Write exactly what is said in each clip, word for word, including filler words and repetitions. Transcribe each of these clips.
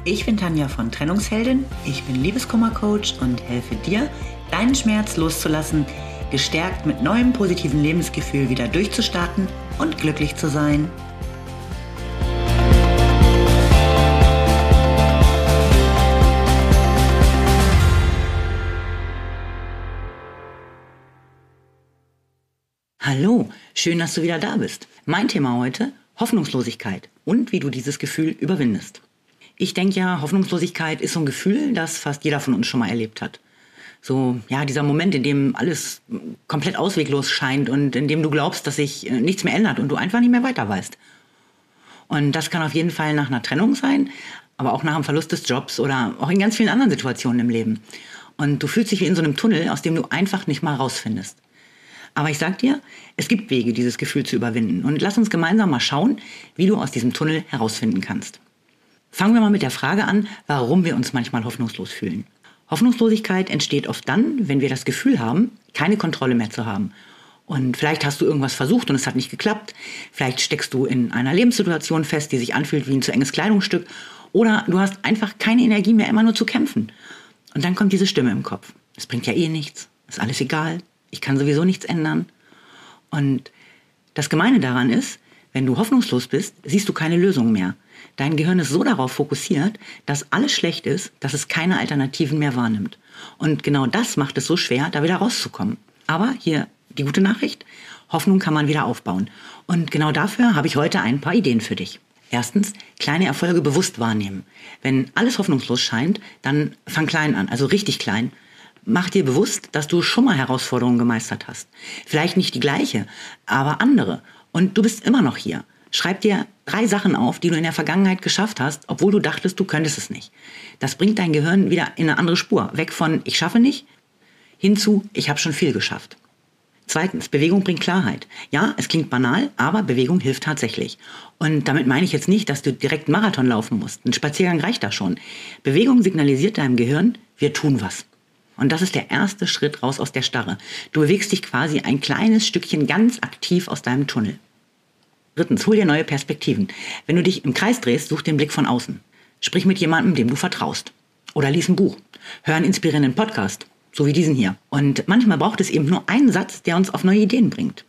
Ich bin Tanja von Trennungsheldin, ich bin Liebeskummer-Coach und helfe dir, deinen Schmerz loszulassen, gestärkt mit neuem positiven Lebensgefühl wieder durchzustarten und glücklich zu sein. Hallo, schön, dass du wieder da bist. Mein Thema heute: Hoffnungslosigkeit und wie du dieses Gefühl überwindest. Ich denke ja, Hoffnungslosigkeit ist so ein Gefühl, das fast jeder von uns schon mal erlebt hat. So, ja, dieser Moment, in dem alles komplett ausweglos scheint und in dem du glaubst, dass sich nichts mehr ändert und du einfach nicht mehr weiter weißt. Und das kann auf jeden Fall nach einer Trennung sein, aber auch nach dem Verlust des Jobs oder auch in ganz vielen anderen Situationen im Leben. Und du fühlst dich wie in so einem Tunnel, aus dem du einfach nicht mal rausfindest. Aber ich sag dir, es gibt Wege, dieses Gefühl zu überwinden. Und lass uns gemeinsam mal schauen, wie du aus diesem Tunnel herausfinden kannst. Fangen wir mal mit der Frage an, warum wir uns manchmal hoffnungslos fühlen. Hoffnungslosigkeit entsteht oft dann, wenn wir das Gefühl haben, keine Kontrolle mehr zu haben. Und vielleicht hast du irgendwas versucht und es hat nicht geklappt. Vielleicht steckst du in einer Lebenssituation fest, die sich anfühlt wie ein zu enges Kleidungsstück. Oder du hast einfach keine Energie mehr, immer nur zu kämpfen. Und dann kommt diese Stimme im Kopf. Es bringt ja eh nichts, ist alles egal. Ich kann sowieso nichts ändern. Und das Gemeine daran ist, wenn du hoffnungslos bist, siehst du keine Lösung mehr. Dein Gehirn ist so darauf fokussiert, dass alles schlecht ist, dass es keine Alternativen mehr wahrnimmt. Und genau das macht es so schwer, da wieder rauszukommen. Aber hier die gute Nachricht: Hoffnung kann man wieder aufbauen. Und genau dafür habe ich heute ein paar Ideen für dich. Erstens, kleine Erfolge bewusst wahrnehmen. Wenn alles hoffnungslos scheint, dann fang klein an, also richtig klein. Mach dir bewusst, dass du schon mal Herausforderungen gemeistert hast. Vielleicht nicht die gleiche, aber andere. Und du bist immer noch hier. Schreib dir drei Sachen auf, die du in der Vergangenheit geschafft hast, obwohl du dachtest, du könntest es nicht. Das bringt dein Gehirn wieder in eine andere Spur. Weg von ich schaffe nicht, hin zu ich habe schon viel geschafft. Zweitens, Bewegung bringt Klarheit. Ja, es klingt banal, aber Bewegung hilft tatsächlich. Und damit meine ich jetzt nicht, dass du direkt einen Marathon laufen musst. Ein Spaziergang reicht da schon. Bewegung signalisiert deinem Gehirn, wir tun was. Und das ist der erste Schritt raus aus der Starre. Du bewegst dich quasi ein kleines Stückchen ganz aktiv aus deinem Tunnel. Drittens, hol dir neue Perspektiven. Wenn du dich im Kreis drehst, such den Blick von außen. Sprich mit jemandem, dem du vertraust. Oder lies ein Buch. Hör einen inspirierenden Podcast, so wie diesen hier. Und manchmal braucht es eben nur einen Satz, der uns auf neue Ideen bringt.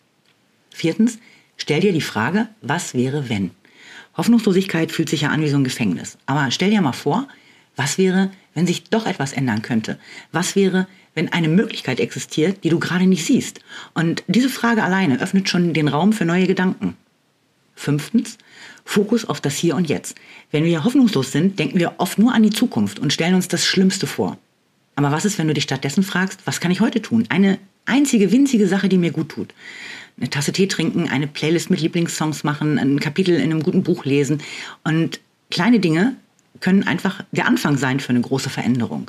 Viertens, stell dir die Frage, was wäre, wenn? Hoffnungslosigkeit fühlt sich ja an wie so ein Gefängnis. Aber stell dir mal vor, was wäre, wenn sich doch etwas ändern könnte? Was wäre, wenn eine Möglichkeit existiert, die du gerade nicht siehst? Und diese Frage alleine öffnet schon den Raum für neue Gedanken. Fünftens, Fokus auf das Hier und Jetzt. Wenn wir hoffnungslos sind, denken wir oft nur an die Zukunft und stellen uns das Schlimmste vor. Aber was ist, wenn du dich stattdessen fragst, was kann ich heute tun? Eine einzige winzige Sache, die mir gut tut. Eine Tasse Tee trinken, eine Playlist mit Lieblingssongs machen, ein Kapitel in einem guten Buch lesen. Und kleine Dinge können einfach der Anfang sein für eine große Veränderung.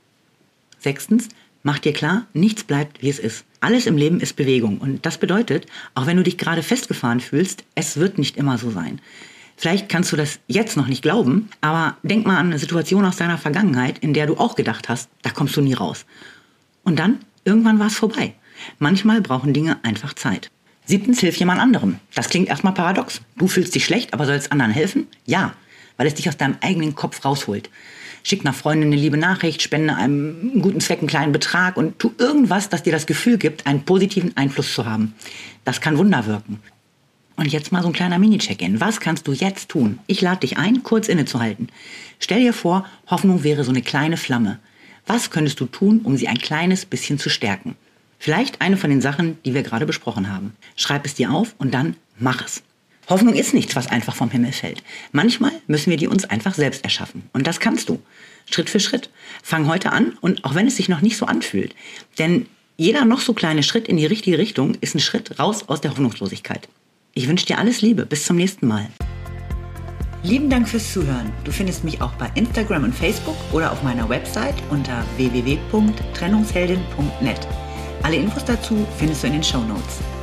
Sechstens, mach dir klar, nichts bleibt, wie es ist. Alles im Leben ist Bewegung. Und das bedeutet, auch wenn du dich gerade festgefahren fühlst, es wird nicht immer so sein. Vielleicht kannst du das jetzt noch nicht glauben, aber denk mal an eine Situation aus deiner Vergangenheit, in der du auch gedacht hast, da kommst du nie raus. Und dann, irgendwann war es vorbei. Manchmal brauchen Dinge einfach Zeit. Siebtens, hilf jemand anderem. Das klingt erstmal paradox. Du fühlst dich schlecht, aber sollst anderen helfen? Ja, weil es dich aus deinem eigenen Kopf rausholt. Schick einer Freundin eine liebe Nachricht, spende einem guten Zweck einen kleinen Betrag und tu irgendwas, das dir das Gefühl gibt, einen positiven Einfluss zu haben. Das kann Wunder wirken. Und jetzt mal so ein kleiner Mini-Check-in. Was kannst du jetzt tun? Ich lade dich ein, kurz innezuhalten. Stell dir vor, Hoffnung wäre so eine kleine Flamme. Was könntest du tun, um sie ein kleines bisschen zu stärken? Vielleicht eine von den Sachen, die wir gerade besprochen haben. Schreib es dir auf und dann mach es. Hoffnung ist nichts, was einfach vom Himmel fällt. Manchmal müssen wir die uns einfach selbst erschaffen. Und das kannst du. Schritt für Schritt. Fang heute an und auch wenn es sich noch nicht so anfühlt. Denn jeder noch so kleine Schritt in die richtige Richtung ist ein Schritt raus aus der Hoffnungslosigkeit. Ich wünsche dir alles Liebe. Bis zum nächsten Mal. Lieben Dank fürs Zuhören. Du findest mich auch bei Instagram und Facebook oder auf meiner Website unter w w w punkt trennungsheldin punkt net. Alle Infos dazu findest du in den Shownotes.